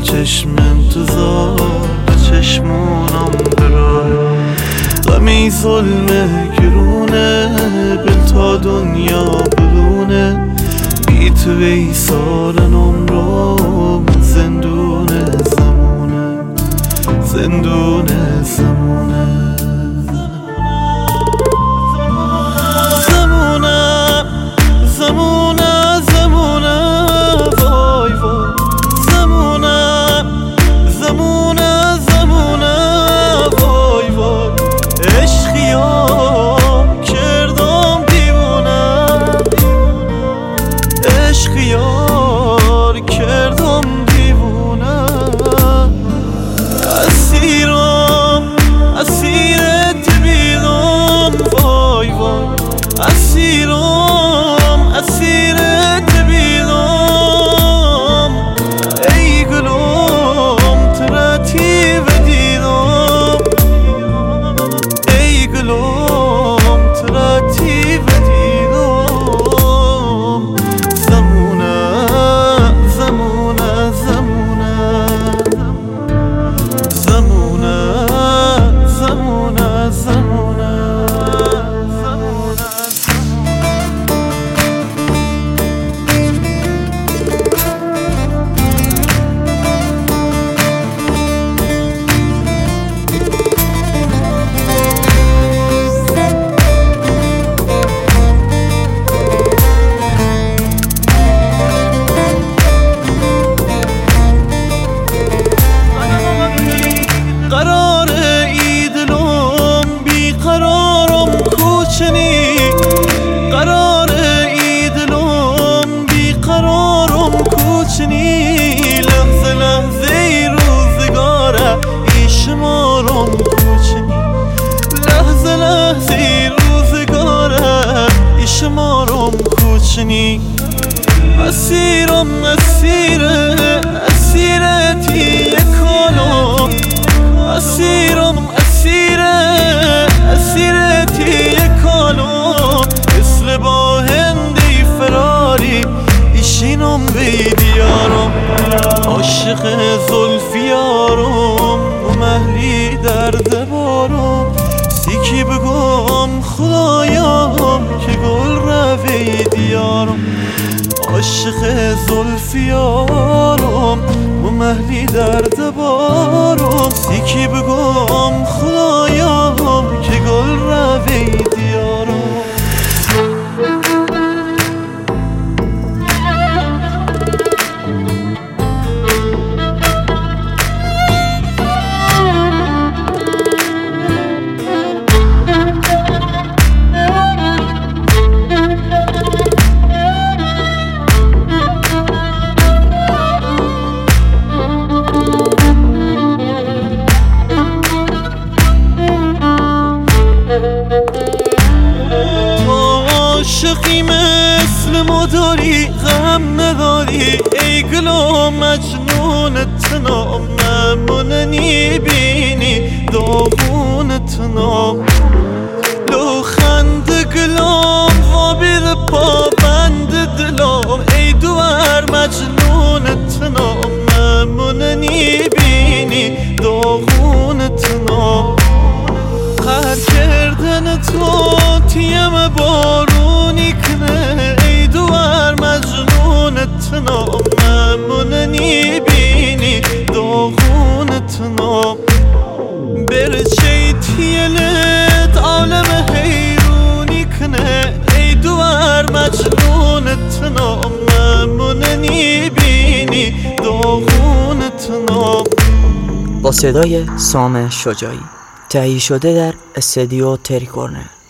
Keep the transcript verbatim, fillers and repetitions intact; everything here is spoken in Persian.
چشم انتظار چشمونم برای غمی ظلمه گرونه بل تا دنیا بدونه بی تو ای سالن عمرم زندون زمونه زندون زمونه خیار کردم دیوونه اسیرم اسیرت بیدم وای وای اسیرم اسیرت بیدم ای گلم ترتیب دیدم ای گلم ترتیب لحظه لحظه روزگاره ای شمارم کوچنی لحظه لحظه روزگاره ای شمارم کوچنی اسیرم اسیره اسیرتی کالم اسیرم اسیره اسیرتی کالم مثل با هندی فراری ایشینم بیدیارم عاشق زلفیارم و مهلی درد بارم سیکی بگم خدایم که گل روی دیارم عاشق زلفیارم و مهلی درد بارم سیکی بگم خدایم که گل روی دیارم عاشقی مثل ما داری غم نداری ای گلم مجنونت ناموننی بینی داغونت نام لوخند گلم وابیر پا بند دلم ای دوار مجنونت ناموننی بینی داغونت نام قهر کردن تو تیم بارونی کنه ای دوار مجنونت ناموننی بینی داغونت نام برچه تیلت عالم حیرونی کنه ای دوار مجنونت ناموننی بینی داغونت نام. با صدای سام شجاعی تهیه شده در استودیو تریکورنر.